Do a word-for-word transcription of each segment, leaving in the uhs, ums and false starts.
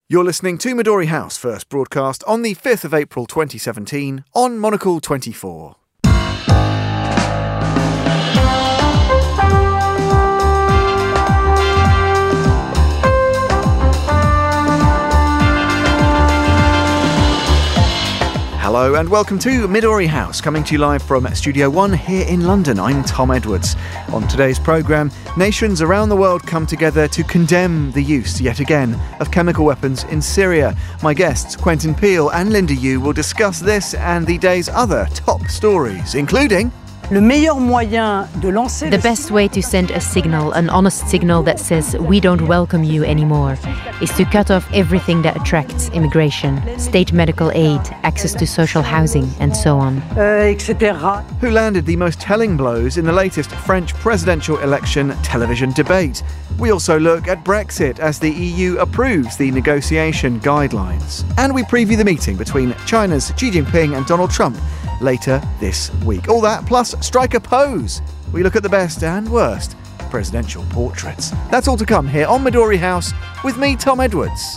You're listening to Midori House, first broadcast on the fifth of April twenty seventeen on Monocle twenty-four. Hello and welcome to Midori House, coming to you live from Studio One here in London. I'm Tom Edwards. On today's programme, nations around the world come together to condemn the use, yet again, of chemical weapons in Syria. My guests, Quentin Peel and Linda Yu, will discuss this and the day's other top stories, including... The best way to send a signal, an honest signal that says we don't welcome you anymore, is to cut off everything that attracts immigration, state medical aid, access to social housing, and so on. Who landed the most telling blows in the latest French presidential election television debate? We also look at Brexit as the E U approves the negotiation guidelines. And we preview the meeting between China's Xi Jinping and Donald Trump later this week. All that, plus Strike a Pose. We look at the best and worst presidential portraits. That's all to come here on Midori House with me, Tom Edwards.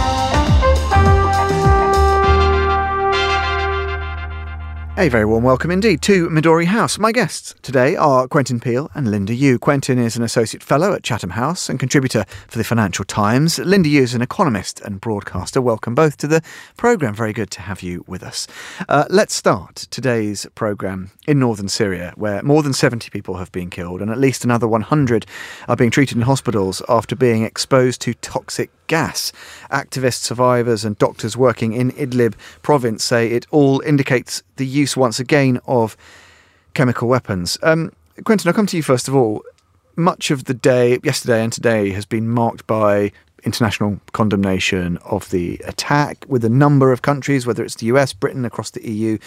A very warm welcome indeed to Midori House. My guests today are Quentin Peel and Linda Yu. Quentin is an Associate Fellow at Chatham House and contributor for the Financial Times. Linda Yu is an economist and broadcaster. Welcome both to the programme. Very good to have you with us. Uh, let's start today's programme in northern Syria, where more than seventy people have been killed and at least another one hundred are being treated in hospitals after being exposed to toxic gas. Activists, survivors and doctors working in Idlib province say it all indicates the use once again of chemical weapons. Um, Quentin, I'll come to you first of all. Much of the day, yesterday and today, has been marked by international condemnation of the attack, with a number of countries, whether it's the U S, Britain, across the E U,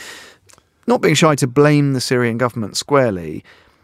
not being shy to blame the Syrian government squarely.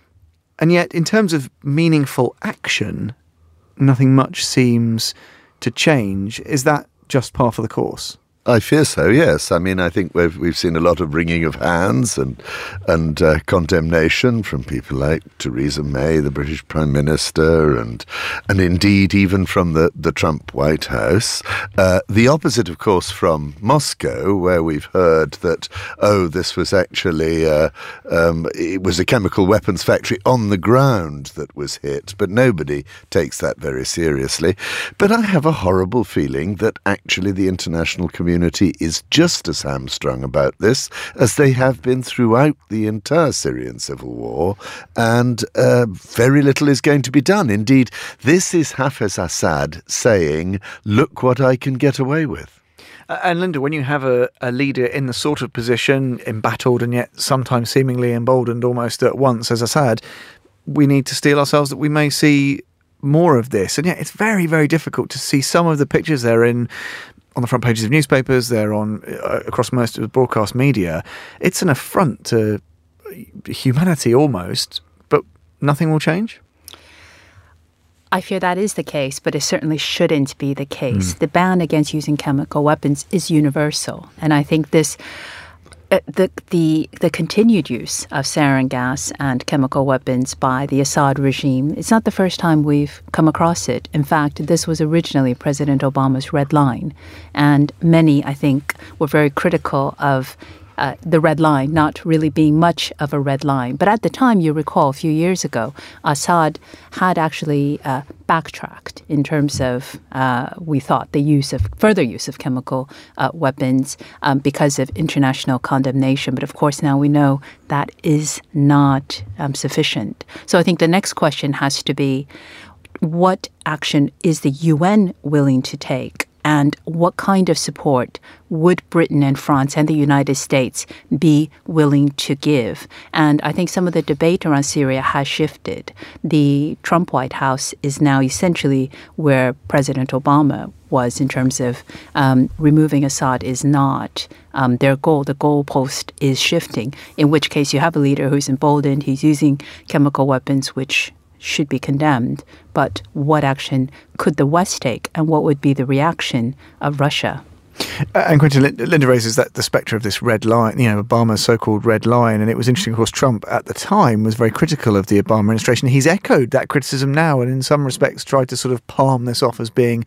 And yet, in terms of meaningful action, nothing much seems to change. Is that just par for the course? I fear so, yes. I mean, I think we've we've seen a lot of wringing of hands and and uh, condemnation from people like Theresa May, the British Prime Minister, and and indeed even from the, the Trump White House. Uh, the opposite, of course, from Moscow, where we've heard that, oh, this was actually, uh, um, it was a chemical weapons factory on the ground that was hit, but nobody takes that very seriously. But I have a horrible feeling that actually the international community is just as hamstrung about this as they have been throughout the entire Syrian civil war, and uh, very little is going to be done. Indeed, this is Hafez Assad saying, look what I can get away with. Uh, and Linda, when you have a, a leader in the sort of position, embattled and yet sometimes seemingly emboldened almost at once as Assad, we need to steel ourselves that we may see more of this. And yet it's very, very difficult to see some of the pictures they're in on the front pages of newspapers, they're on uh, across most of the broadcast media. It's an affront to humanity almost, but nothing will change? I fear that is the case, but it certainly shouldn't be the case. Mm. The ban against using chemical weapons is universal, and I think this Uh, the the the continued use of sarin gas and chemical weapons by the Assad regime, it's not the first time we've come across it. In fact, this was originally President Obama's red line, and many, I think, were very critical of Uh, the red line not really being much of a red line. But at the time, you recall, a few years ago, Assad had actually uh, backtracked in terms of, uh, we thought, the use of further use of chemical uh, weapons um, because of international condemnation. But of course, now we know that is not um, sufficient. So I think the next question has to be, what action is the U N willing to take? And what kind of support would Britain and France and the United States be willing to give? And I think some of the debate around Syria has shifted. The Trump White House is now essentially where President Obama was in terms of um, removing Assad is not um, their goal. The goalpost is shifting, in which case you have a leader who's emboldened, he's using chemical weapons, which should be condemned. But what action could the West take, and what would be the reaction of Russia? Uh, and Quentin, Linda raises that the spectre of this red line, you know, Obama's so-called red line. And it was interesting, of course, Trump at the time was very critical of the Obama administration. He's echoed that criticism now and in some respects tried to sort of palm this off as being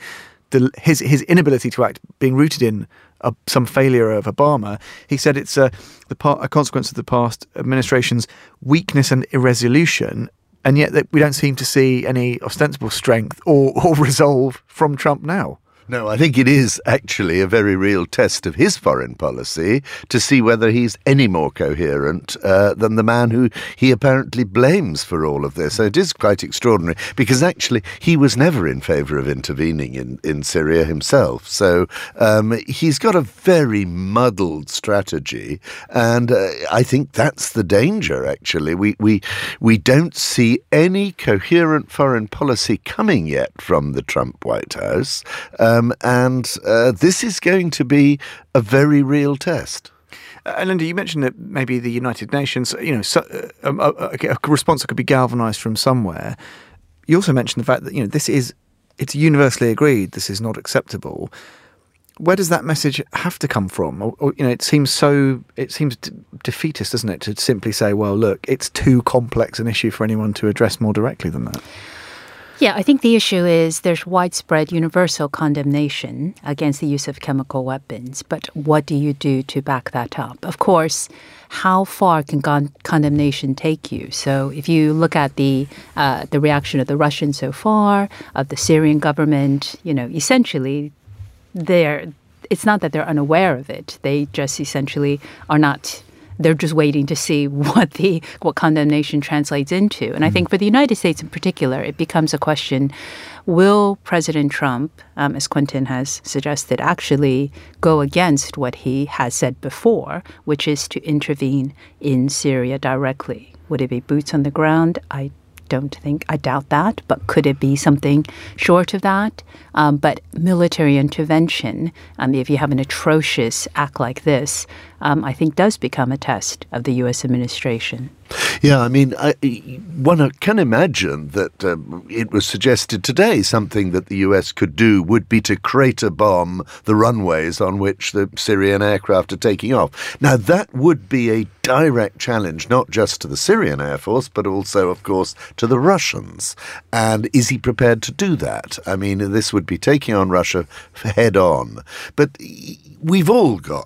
the, his his inability to act being rooted in a, some failure of Obama. He said it's a, the part, a consequence of the past administration's weakness and irresolution, and yet that we don't seem to see any ostensible strength or, or resolve from Trump now. No, I think it is actually a very real test of his foreign policy to see whether he's any more coherent uh, than the man who he apparently blames for all of this. So it is quite extraordinary, because actually he was never in favour of intervening in, in Syria himself. So um, he's got a very muddled strategy, and uh, I think that's the danger, actually. We, we, we don't see any coherent foreign policy coming yet from the Trump White House. Um, Um, and uh, this is going to be a very real test. Uh, Linda, you mentioned that maybe the United Nations, you know, so, uh, a, a, a response that could be galvanised from somewhere. You also mentioned the fact that, you know, this is, it's universally agreed this is not acceptable. Where does that message have to come from? Or, or you know, it seems so, it seems d- defeatist, doesn't it, to simply say, well, look, it's too complex an issue for anyone to address more directly than that. Yeah, I think the issue is there's widespread universal condemnation against the use of chemical weapons. But what do you do to back that up? Of course, how far can con- condemnation take you? So if you look at the uh, the reaction of the Russians so far, of the Syrian government, you know, essentially they're, it's not that they're unaware of it. They just essentially are not. They're just waiting to see what the what condemnation translates into. And I think for the United States in particular, it becomes a question, will President Trump, um, as Quentin has suggested, actually go against what he has said before, which is to intervene in Syria directly? Would it be boots on the ground? I don't think, I doubt that, but could it be something short of that? Um, but military intervention, um, if you have an atrocious act like this, um, I think does become a test of the U S administration. Yeah, I mean, I, one can imagine that um, it was suggested today something that the U S could do would be to crater bomb the runways on which the Syrian aircraft are taking off. Now, that would be a direct challenge, not just to the Syrian Air Force, but also, of course, to the Russians. And is he prepared to do that? I mean, this would be taking on Russia head on. But we've all got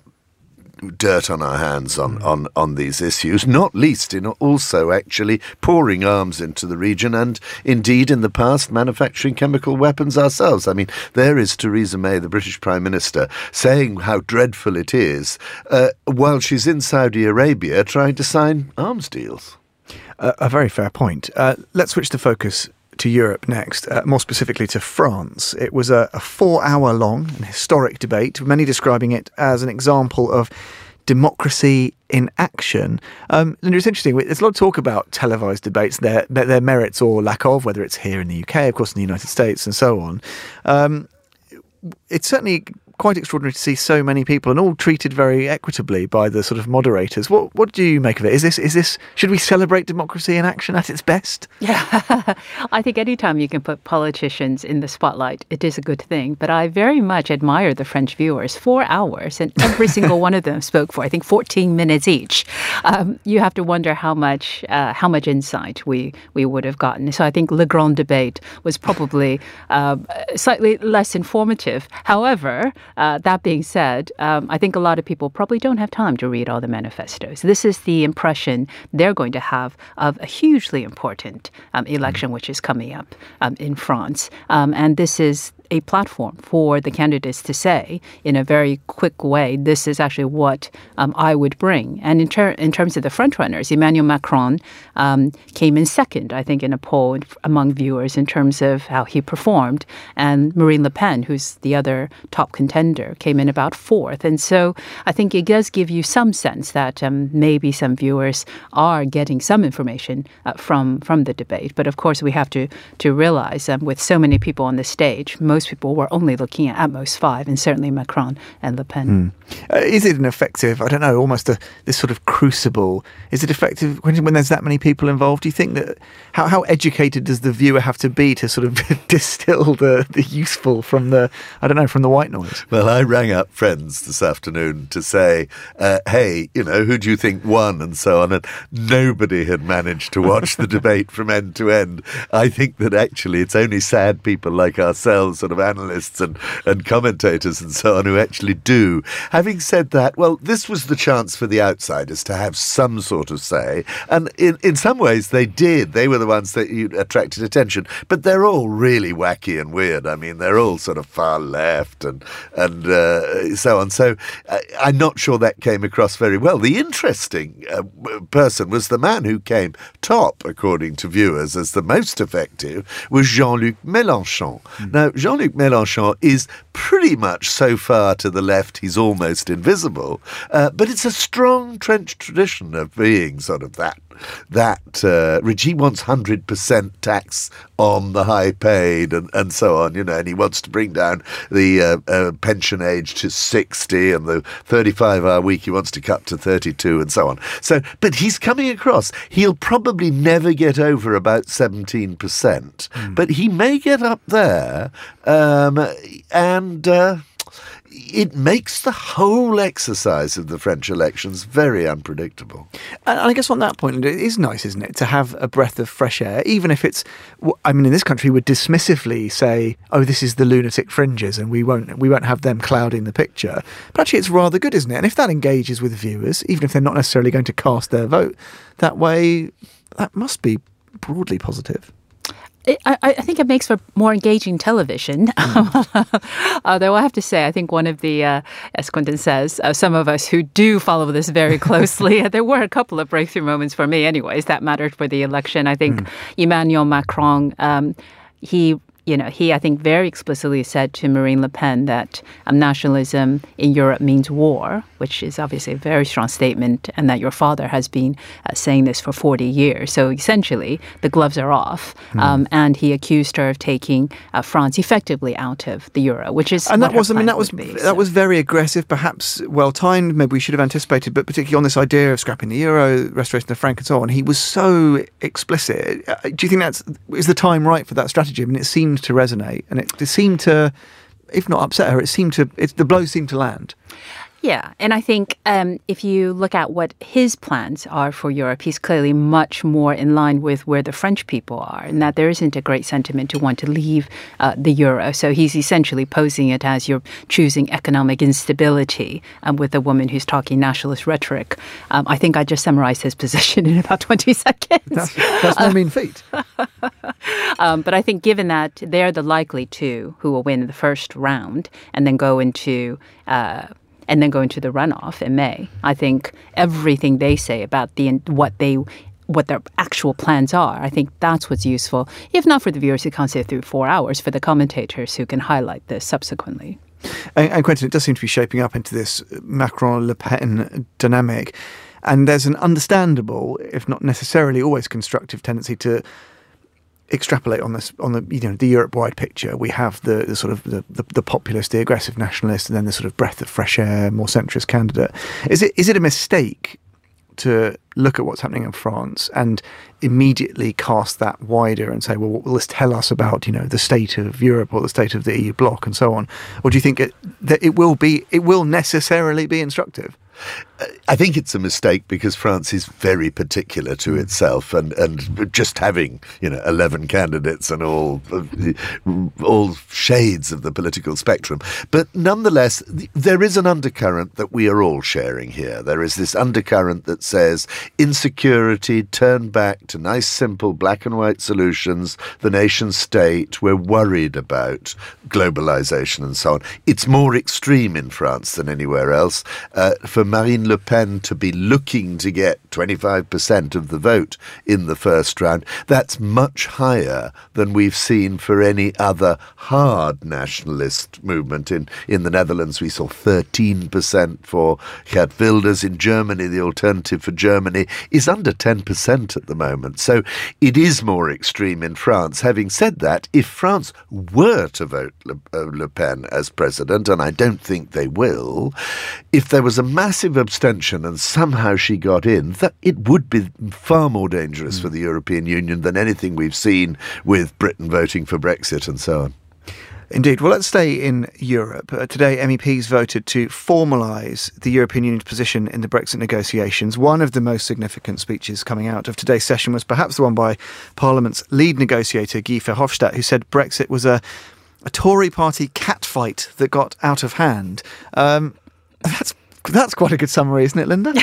dirt on our hands on, on, on these issues, not least in also actually pouring arms into the region and indeed in the past manufacturing chemical weapons ourselves. I mean, there is Theresa May, the British Prime Minister, saying how dreadful it is uh, while she's in Saudi Arabia trying to sign arms deals. Uh, a very fair point. Uh, let's switch the focus to Europe next, uh, more specifically to France. It was a, a four-hour-long and historic debate, many describing it as an example of democracy in action. Um, Linda, it's interesting. There's a lot of talk about televised debates, their, their merits or lack of, whether it's here in the U K, of course, in the United States, and so on. Um, it's certainly quite extraordinary to see so many people and all treated very equitably by the sort of moderators. What what do you make of it? Is this is this should we celebrate democracy in action at its best? Yeah, I think anytime you can put politicians in the spotlight, it is a good thing. But I very much admire the French viewers. Four hours, and every single one of them spoke for I think fourteen minutes each. Um, you have to wonder how much uh, how much insight we we would have gotten. So I think Le Grand Debate was probably uh, slightly less informative. However, Uh, that being said, um, I think a lot of people probably don't have time to read all the manifestos. This is the impression they're going to have of a hugely important um, election which is coming up um, in France. Um, and this is a platform for the candidates to say in a very quick way, this is actually what um, I would bring. And in, ter- in terms of the frontrunners, Emmanuel Macron um, came in second, I think, in a poll among viewers in terms of how he performed. And Marine Le Pen, who's the other top contender, came in about fourth. And so I think it does give you some sense that um, maybe some viewers are getting some information uh, from, from the debate. But of course, we have to, to realize um, with so many people on the stage, most people were only looking at at most five, and certainly Macron and Le Pen. Mm. Uh, is it an effective, I don't know, almost a, this sort of crucible? Is it effective when, when there's that many people involved? Do you think that, how, how educated does the viewer have to be to sort of distill the, the useful from the, I don't know, from the white noise? Well, I rang up friends this afternoon to say, uh, hey, you know, who do you think won and so on, and nobody had managed to watch the debate from end to end. I think that actually it's only sad people like ourselves sort of analysts and, and commentators and so on who actually do. Having said that, well, this was the chance for the outsiders to have some sort of say. And in, in some ways they did. They were the ones that attracted attention. But they're all really wacky and weird. I mean, they're all sort of far left and, and uh, so on. So uh, I'm not sure that came across very well. The interesting uh, person was the man who came top, according to viewers, as the most effective, was Jean-Luc Mélenchon. Mm. Now, Jean-Luc Mélenchon is pretty much so far to the left he's almost invisible, uh, but it's a strong trench tradition of being sort of that that uh, He wants one hundred percent tax on the high paid and, and so on, you know, and he wants to bring down the uh, uh, pension age to sixty, and the thirty-five hour week he wants to cut to thirty-two and so on. So, but he's coming across. He'll probably never get over about seventeen percent, mm. but he may get up there, um, and... Uh, it makes the whole exercise of the French elections very unpredictable. And I guess on that point, it is nice, isn't it, to have a breath of fresh air, even if it's, I mean, in this country, we would dismissively say, oh, this is the lunatic fringes, and we won't we won't have them clouding the picture. But actually, it's rather good, isn't it? And if that engages with viewers, even if they're not necessarily going to cast their vote that way, that must be broadly positive. I, I think it makes for more engaging television. Mm. Although I have to say, I think one of the, uh, as Quentin says, uh, some of us who do follow this very closely, there were a couple of breakthrough moments for me anyways that mattered for the election. I think mm. Emmanuel Macron, um, he... You know, he, I think, very explicitly said to Marine Le Pen that um, nationalism in Europe means war, which is obviously a very strong statement, and that your father has been uh, saying this for forty years. So essentially, the gloves are off. Mm. Um, and he accused her of taking uh, France effectively out of the euro, which is and that was, I mean, that was be, that so. was very aggressive, perhaps well timed. Maybe we should have anticipated, but particularly on this idea of scrapping the euro, restoration of the franc, and so on, he was so explicit. Uh, do you think that's is the time right for that strategy? I mean, it seemed to resonate, and it, it seemed to, if not upset her, it seemed to, it, the blows seemed to land. Yeah, and I think um, if you look at what his plans are for Europe, he's clearly much more in line with where the French people are, and that there isn't a great sentiment to want to leave uh, the euro. So he's essentially posing it as you're choosing economic instability um, with a woman who's talking nationalist rhetoric. Um, I think I just summarized his position in about twenty seconds. That's, that's no mean feat. um, but I think given that they're the likely two who will win the first round and then go into... Uh, and then go into the runoff in May. I think everything they say about the what they what their actual plans are, I think that's what's useful, if not for the viewers who can't sit through four hours, for the commentators who can highlight this subsequently. And, and Quentin, it does seem to be shaping up into this Macron-Le Pen dynamic, and there's an understandable, if not necessarily always constructive, tendency to extrapolate on this on the you know the Europe-wide picture. We have the, the sort of the, the, the populist, the aggressive nationalist, and then the sort of breath of fresh air, more centrist candidate. Is it is it a mistake to look at what's happening in France and immediately cast that wider and say, well, what will this tell us about you know the state of Europe or the state of the E U bloc and so on? Or do you think it, that it will be it will necessarily be instructive? I think it's a mistake because France is very particular to itself, and, and just having you know eleven candidates and all all shades of the political spectrum. But nonetheless, there is an undercurrent that we are all sharing here. There is this undercurrent that says insecurity, turn back to nice, simple black and white solutions. The nation state, we're worried about globalization and so on. It's more extreme in France than anywhere else. Uh, for Marine Le Pen to be looking to get twenty-five percent of the vote in the first round, that's much higher than we've seen for any other hard nationalist movement. In, in the Netherlands, we saw thirteen percent for Geert Wilders. In Germany, the Alternative for Germany is under ten percent at the moment. So it is more extreme in France. Having said that, if France were to vote Le, uh, Le Pen as president, and I don't think they will, if there was a massive abstention and somehow she got in, that it would be far more dangerous mm. for the European Union than anything we've seen with Britain voting for Brexit and so on. Indeed. Well, let's stay in Europe. Uh, today, M E Ps voted to formalise the European Union's position in the Brexit negotiations. One of the most significant speeches coming out of today's session was perhaps the one by Parliament's lead negotiator, Guy Verhofstadt, who said Brexit was a a Tory party catfight that got out of hand. Um, that's that's quite a good summary, isn't it, Linda?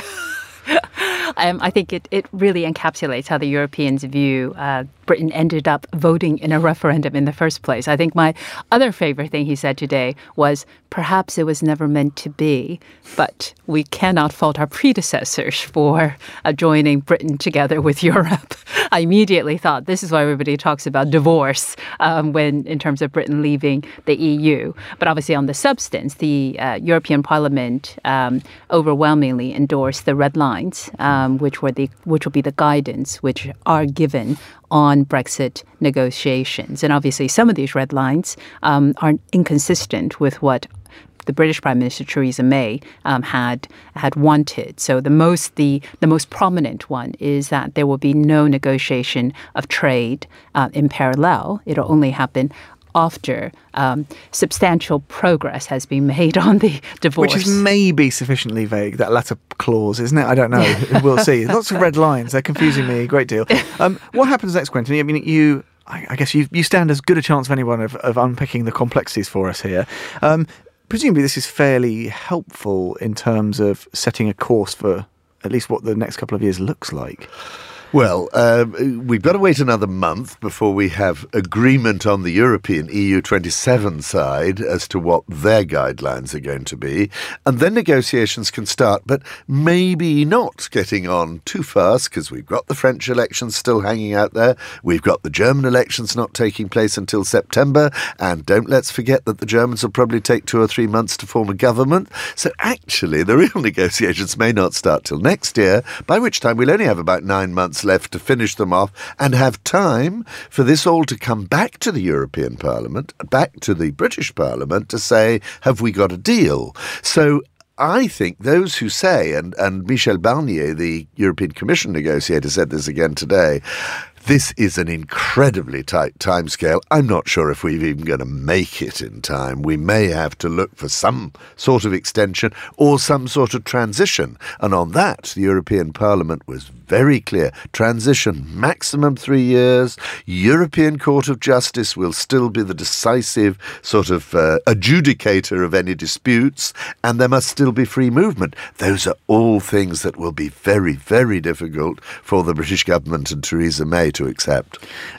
Um, I think it, it really encapsulates how the Europeans view uh, Britain ended up voting in a referendum in the first place. I think my other favorite thing he said today was, perhaps it was never meant to be, but we cannot fault our predecessors for uh, joining Britain together with Europe. I immediately thought this is why everybody talks about divorce um, when in terms of Britain leaving the E U. But obviously on the substance, the uh, European Parliament um, overwhelmingly endorsed the red lines, um, which were the which will be the guidance which are given on Brexit negotiations. And obviously some of these red lines um, are inconsistent with what the British Prime Minister Theresa May um, had had wanted. So the most the the most prominent one is that there will be no negotiation of trade uh, in parallel. It'll only happen after um, substantial progress has been made on the divorce. Which is maybe sufficiently vague, that latter clause, isn't it? I don't know. We'll see. Lots of red lines. They're confusing me a great deal. Um, what happens next, Quentin? I mean, you... I guess you you stand as good a chance of anyone of, of unpicking the complexities for us here. Um, presumably this is fairly helpful in terms of setting a course for at least what the next couple of years looks like. Well, um, we've got to wait another month before we have agreement on the European E U twenty-seven side as to what their guidelines are going to be. And then negotiations can start, but maybe not getting on too fast because we've got the French elections still hanging out there. We've got the German elections not taking place until September. And don't let's forget that the Germans will probably take two or three months to form a government. So actually, the real negotiations may not start till next year, by which time we'll only have about nine months left to finish them off and have time for this all to come back to the European Parliament, back to the British Parliament to say, have we got a deal? So I think those who say, and, and Michel Barnier, the European Commission negotiator, said this again today, this is an incredibly tight timescale. I'm not sure if we're even going to make it in time. We may have to look for some sort of extension or some sort of transition. And on that, the European Parliament was very clear. Transition, maximum three years. European Court of Justice will still be the decisive sort of uh, adjudicator of any disputes, and there must still be free movement. Those are all things that will be very, very difficult for the British government and Theresa May to accept.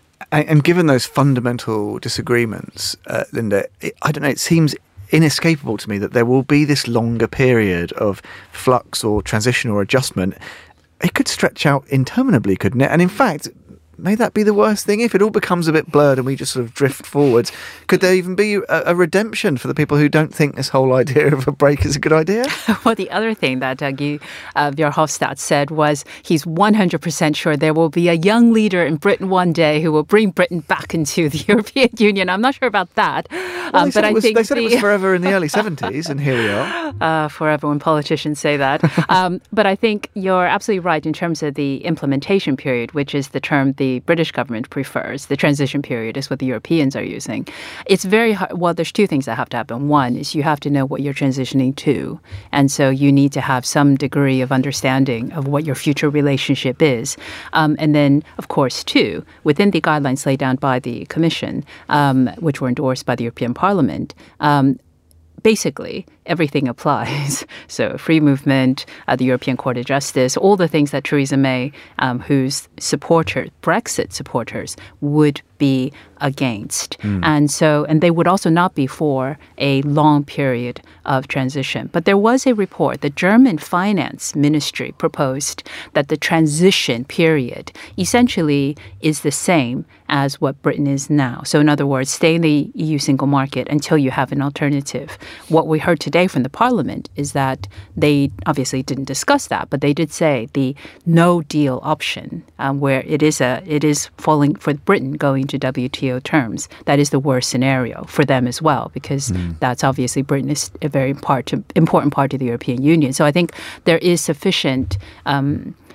And given those fundamental disagreements, uh, Linda, it, I don't know, it seems inescapable to me that there will be this longer period of flux or transition or adjustment. It could stretch out interminably, couldn't it? And in fact, may that be the worst thing? If it all becomes a bit blurred and we just sort of drift forwards, could there even be a, a redemption for the people who don't think this whole idea of a break is a good idea? Well, the other thing that uh, Guy uh, Verhofstadt said was he's one hundred percent sure there will be a young leader in Britain one day who will bring Britain back into the European Union. I'm not sure about that. Well, um, but I was, think they said the, it was forever in the early seventies, and here we are. Uh, forever when politicians say that. um, but I think you're absolutely right in terms of the implementation period, which is the term the British government prefers. The transition period is what the Europeans are using. It's very hard. Well, there's two things that have to happen. One is you have to know what you're transitioning to. And so you need to have some degree of understanding of what your future relationship is. Um, and then, of course, two, within the guidelines laid down by the Commission, um, which were endorsed by the European Parliament, um, basically, everything applies. So free movement, uh, the European Court of Justice, all the things that Theresa May, um, whose supporters, Brexit supporters, would be against. Mm. And so, and they would also not be for a long period of transition. But there was a report, the German Finance Ministry proposed that the transition period essentially is the same as what Britain is now. So in other words, stay in the E U single market until you have an alternative. What we heard today from the Parliament is that they obviously didn't discuss that, but they did say the no deal option, um, where it is a it is falling for Britain going to W T O terms. That is the worst scenario for them as well, because mm. that's obviously Britain is a very important important part of the European Union. So I think there is sufficient Um,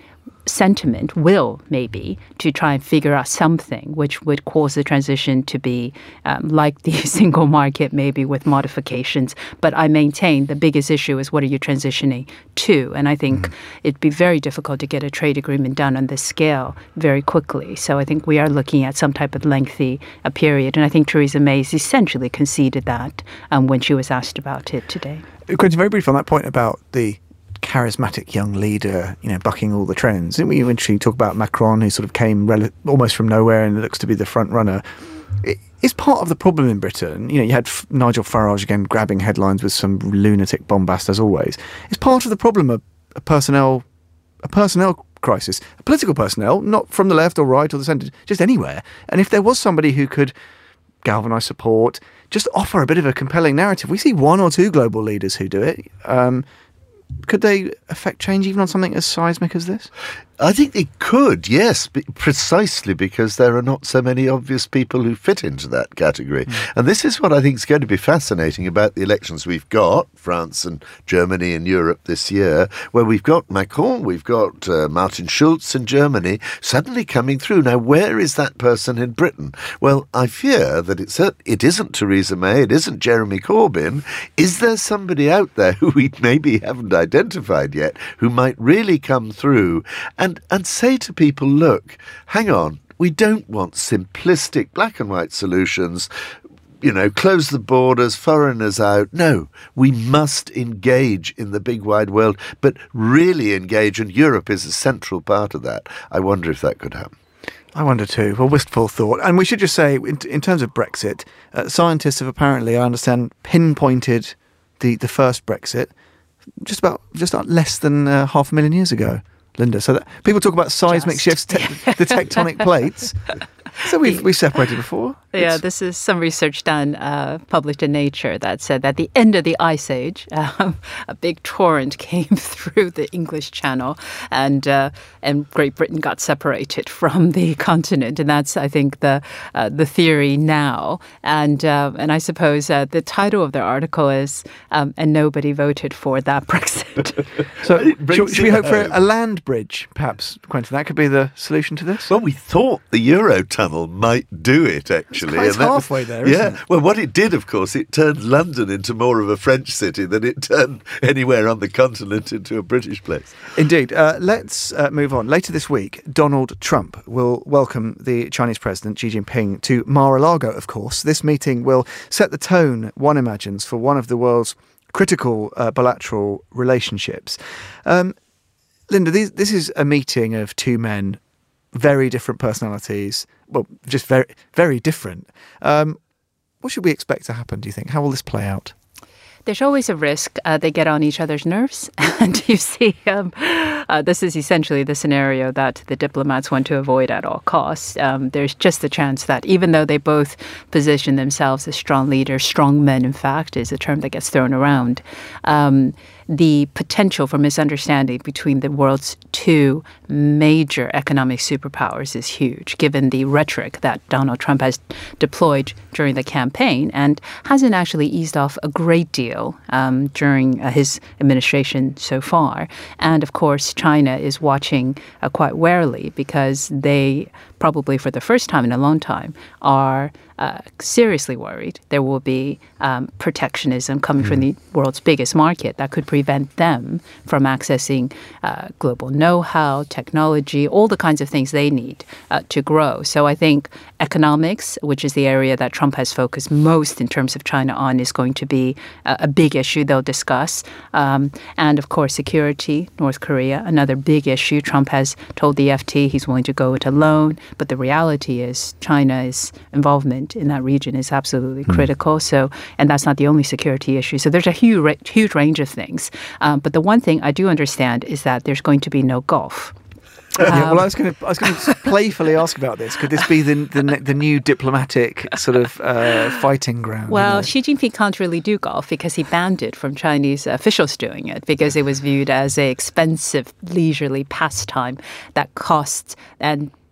sentiment, will maybe, to try and figure out something which would cause the transition to be um, like the single market, maybe with modifications. But I maintain the biggest issue is what are you transitioning to? And I think mm. it'd be very difficult to get a trade agreement done on this scale very quickly. So I think we are looking at some type of lengthy uh, period. And I think Theresa May has essentially conceded that um, when she was asked about it today. Quentin, very brief on that point about the charismatic young leader, you know, bucking all the trends. Didn't we eventually talk about Macron, who sort of came rel- almost from nowhere and looks to be the front runner? It is part of the problem in Britain. You know, you had F- Nigel Farage again grabbing headlines with some lunatic bombast as always. It's part of the problem of a personnel, a personnel crisis, a political personnel, not from the left or right or the centre, just anywhere. And if there was somebody who could galvanise support, just offer a bit of a compelling narrative. We see one or two global leaders who do it. Um, Could they affect change even on something as seismic as this? I think they could, yes, precisely because there are not so many obvious people who fit into that category. Mm. And this is what I think is going to be fascinating about the elections we've got, France and Germany and Europe this year, where we've got Macron, we've got uh, Martin Schulz in Germany, suddenly coming through. Now, where is that person in Britain? Well, I fear that it's a, it isn't Theresa May, it isn't Jeremy Corbyn. Is there somebody out there who we maybe haven't identified yet who might really come through and And, and say to people, look, hang on, we don't want simplistic black and white solutions, you know, close the borders, foreigners out. No, we must engage in the big wide world, but really engage, and Europe is a central part of that. I wonder if that could happen. I wonder too. Well, wistful thought. And we should just say, in, in terms of Brexit, uh, scientists have apparently, I understand, pinpointed the, the first Brexit just about just about less than uh, half a million years ago. Linda, so that people talk about seismic Just, shifts, te- yeah. the tectonic plates. So we've we separated before. Yeah, it's... this is some research done, uh, published in Nature, that said that at the end of the Ice Age, um, a big torrent came through the English Channel, and uh, and Great Britain got separated from the continent, and that's, I think, the uh, the theory now. And uh, and I suppose uh, the title of their article is um, "And Nobody Voted for That Brexit." So should, should we hope for a land bridge, perhaps, Quentin? That could be the solution to this. Well, we thought the Euro tunnel might do it, actually. It's quite halfway was, there, isn't yeah. it? Well, what it did, of course, it turned London into more of a French city than it turned anywhere on the continent into a British place. Indeed. Uh, let's uh, move on. Later this week, Donald Trump will welcome the Chinese President Xi Jinping to Mar-a-Lago, of course. This meeting will set the tone, one imagines, for one of the world's critical uh, bilateral relationships. Um, Linda, these, this is a meeting of two men, very different personalities, well, just very, very different. Um, what should we expect to happen, do you think? How will this play out? There's always a risk uh, they get on each other's nerves. And you see, um, uh, this is essentially the scenario that the diplomats want to avoid at all costs. Um, there's just a chance that even though they both position themselves as strong leaders, strong men, in fact, is a term that gets thrown around, um, the potential for misunderstanding between the world's two major economic superpowers is huge, given the rhetoric that Donald Trump has deployed during the campaign and hasn't actually eased off a great deal um, during uh, his administration so far. And, of course, China is watching uh, quite warily because they probably for the first time in a long time are uh, seriously worried there will be um, protectionism coming mm. from the world's biggest market that could prevent them from accessing uh, global know-how, technology, all the kinds of things they need uh, to grow. So I think economics, which is the area that Trump has focused most in terms of China on, is going to be a, a big issue they'll discuss. Um, and, of course, security, North Korea, another big issue. Trump has told the F T he's willing to go it alone. But the reality is China's involvement in that region is absolutely mm. critical. So, and that's not the only security issue. So there's a huge, huge range of things. Um, but the one thing I do understand is that there's going to be no Gulf. Yeah, well, I was going to, I was going to playfully ask about this. Could this be the the, the new diplomatic sort of uh, fighting ground? Well, you know? Xi Jinping can't really do golf because he banned it from Chinese officials doing it because it was viewed as an expensive, leisurely pastime that costs and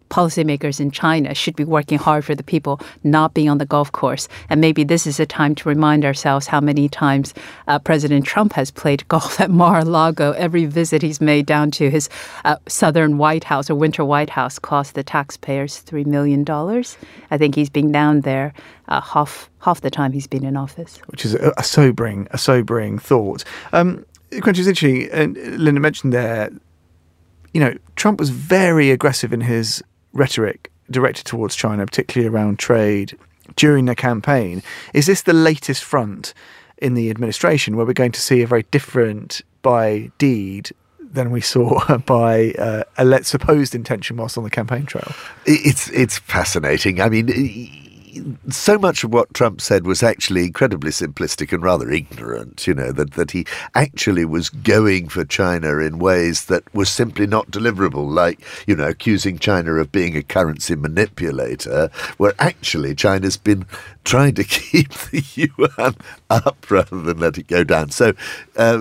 policymakers in China should be working hard for the people not being on the golf course. And maybe this is a time to remind ourselves how many times uh, President Trump has played golf at Mar-a-Lago. Every visit he's made down to his uh, southern White House or winter White House cost the taxpayers three million dollars. I think he's been down there uh, half half the time he's been in office. Which is a, a sobering, a sobering thought. Um, Quentin, interesting, and Linda mentioned there, you know, Trump was very aggressive in his rhetoric directed towards China, particularly around trade, during the campaign. Is this the latest front in the administration where we're going to see a very different by deed than we saw by uh, a supposed intention whilst on the campaign trail? It's it's fascinating. I mean, so much of what Trump said was actually incredibly simplistic and rather ignorant, you know, that, that he actually was going for China in ways that were simply not deliverable, like, you know, accusing China of being a currency manipulator, where actually China's been trying to keep the yuan up rather than let it go down. So uh,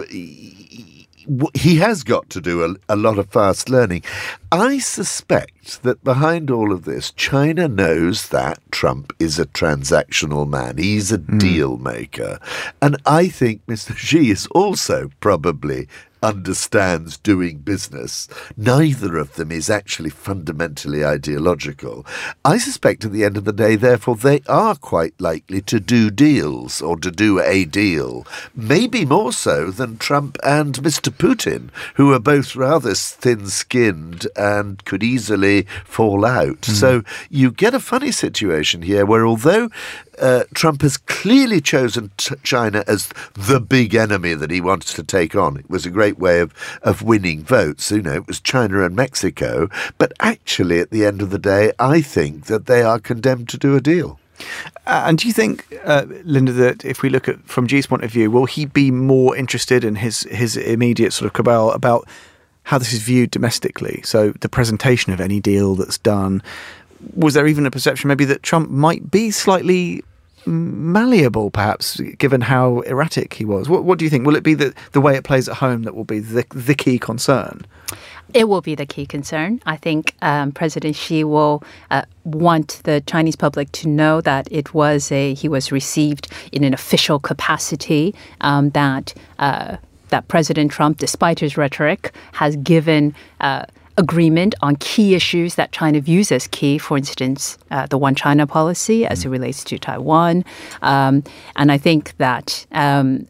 he has got to do a, a lot of fast learning. I suspect that behind all of this, China knows that Trump is a transactional man. He's a mm. deal maker. And I think Mister Xi is also probably understands doing business. Neither of them is actually fundamentally ideological. I suspect at the end of the day, therefore, they are quite likely to do deals or to do a deal, maybe more so than Trump and Mister Putin, who are both rather thin-skinned and could easily fall out. Mm. So you get a funny situation here where although Uh, Trump has clearly chosen t- China as the big enemy that he wants to take on. It was a great way of, of winning votes. You know, it was China and Mexico. But actually, at the end of the day, I think that they are condemned to do a deal. Uh, and do you think, uh, Linda, that if we look at from Xi's point of view, will he be more interested in his, his immediate sort of cabal about how this is viewed domestically? So the presentation of any deal that's done. Was there even a perception maybe that Trump might be slightly malleable, perhaps, given how erratic he was? What, what do you think? Will it be the, the way it plays at home that will be the, the key concern? It will be the key concern. I think um, President Xi will uh, want the Chinese public to know that it was a he was received in an official capacity, um, that uh, that President Trump, despite his rhetoric, has given Uh, agreement on key issues that China views as key, for instance, uh, the One China policy as it relates to Taiwan. Um, and I think that um,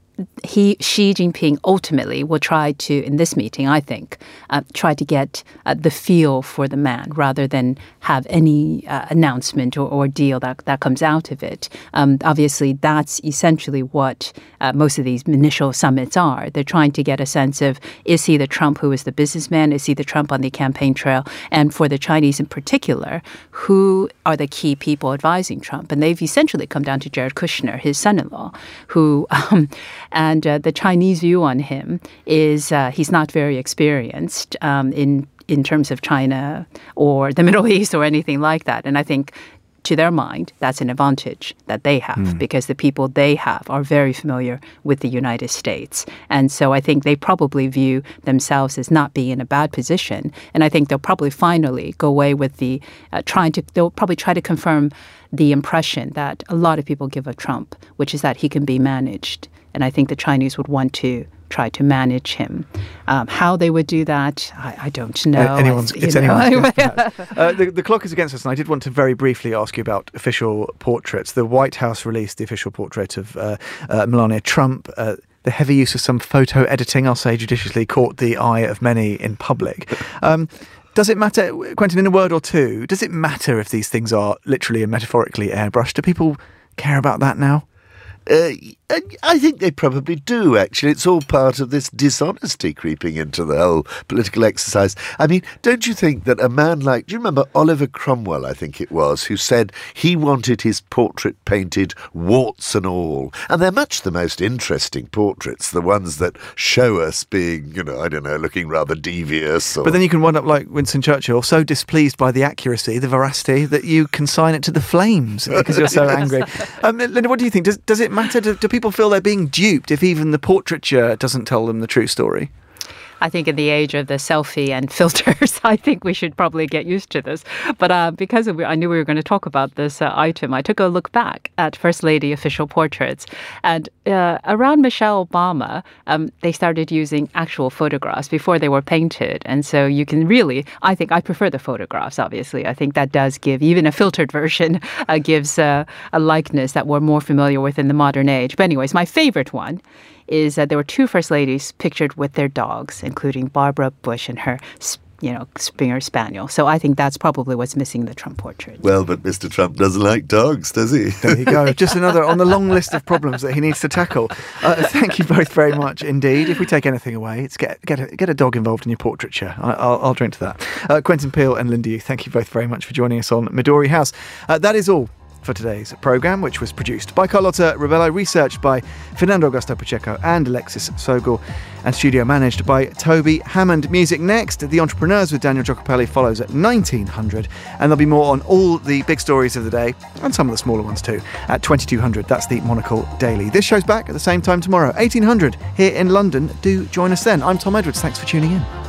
he, Xi Jinping ultimately will try to, in this meeting, I think, uh, try to get uh, the feel for the man rather than have any uh, announcement or, or deal that, that comes out of it. Um, obviously, that's essentially what uh, most of these initial summits are. They're trying to get a sense of, is he the Trump who is the businessman? Is he the Trump on the campaign trail? And for the Chinese in particular, who are the key people advising Trump? And they've essentially come down to Jared Kushner, his son-in-law, who... Um, And uh, the Chinese view on him is uh, he's not very experienced um, in in terms of China or the Middle East or anything like that. And I think to their mind, that's an advantage that they have mm. because the people they have are very familiar with the United States. And so I think they probably view themselves as not being in a bad position. And I think they'll probably finally go away with the uh, trying to, they'll probably try to confirm the impression that a lot of people give of Trump, which is that he can be managed. And I think the Chinese would want to try to manage him. Um, how they would do that, I, I don't know. Uh, anyone's, it's know. anyone's guess, uh, the, the clock is against us, and I did want to very briefly ask you about official portraits. The White House released the official portrait of uh, uh, Melania Trump. Uh, the heavy use of some photo editing, I'll say judiciously, caught the eye of many in public. Um, Does it matter, Quentin, in a word or two, does it matter if these things are literally and metaphorically airbrushed? Do people care about that now? Uh, I think they probably do, actually. It's all part of this dishonesty creeping into the whole political exercise. I mean, don't you think that a man like, do you remember Oliver Cromwell, I think it was, who said he wanted his portrait painted warts and all? And they're much the most interesting portraits, the ones that show us being, you know, I don't know, looking rather devious. Or... But then you can wind up like Winston Churchill, so displeased by the accuracy, the veracity, that you consign it to the flames because you're so angry. Um, Linda, what do you think? Does, does it matter? Do, do people feel they're being duped if even the portraiture doesn't tell them the true story? I think in the age of the selfie and filters, I think we should probably get used to this. But uh, because of, I knew we were going to talk about this uh, item, I took a look back at First Lady official portraits. And uh, around Michelle Obama, um, they started using actual photographs before they were painted. And so you can really, I think, I prefer the photographs, obviously. I think that does give, even a filtered version, uh, gives uh, a likeness that we're more familiar with in the modern age. But anyways, my favorite one is that there were two First Ladies pictured with their dogs, including Barbara Bush and her, you know, Springer Spaniel. So I think that's probably what's missing in the Trump portrait. Well, but Mister Trump doesn't like dogs, does he? There you go. Just another on the long list of problems that he needs to tackle. Uh, thank you both very much indeed. If we take anything away, it's get get a, get a dog involved in your portraiture. I, I'll, I'll drink to that. Uh, Quentin Peel and Linda Yu, thank you both very much for joining us on Midori House. Uh, that is all for today's programme, which was produced by Carlotta Rebello, researched by Fernando Augusto Pacheco and Alexis Sogol, and studio managed by Toby Hammond. Music next, The Entrepreneurs with Daniel Giacopelli follows at nineteen hundred, and there'll be more on all the big stories of the day, and some of the smaller ones too, at twenty-two hundred. That's the Monocle Daily. This show's back at the same time tomorrow, eighteen hundred, here in London. Do join us then. I'm Tom Edwards. Thanks for tuning in.